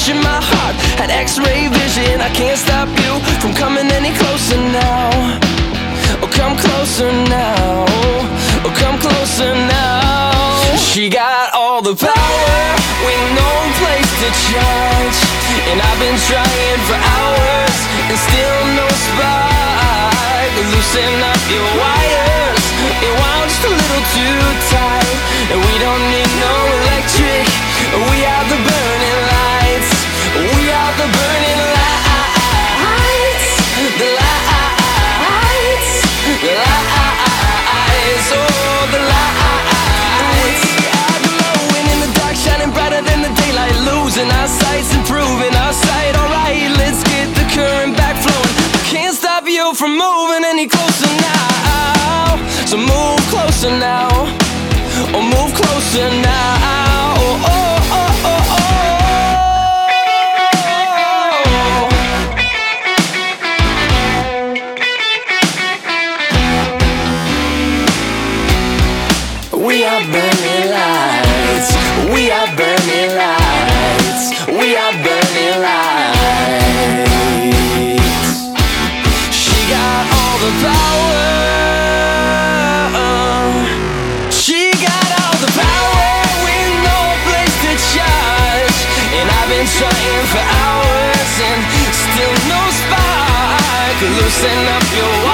touching my heart, had x-ray vision. I can't stop you from coming any closer now. Oh, come closer now. Oh, come closer now. She got all the power with no place to charge, and I've been trying for hours and still no spark. Loosen up your wires, it wound just a little too tight, and we don't need no electric. We are the burning lights. We are the burning lights. The lights. The lights. Oh, the lights. We are glowing in the dark, shining brighter than the daylight, losing our sights, improving our sight. Alright, let's get the current back flowing. I can't stop you from moving any closer now. So move closer now. Oh, move closer now. Oh, oh, oh, oh, oh. We are burning lights. We are burning lights. We are burning lights. She got all the power. She got all the power with no place to charge, and I've been trying for hours and still no spark. Loosen up your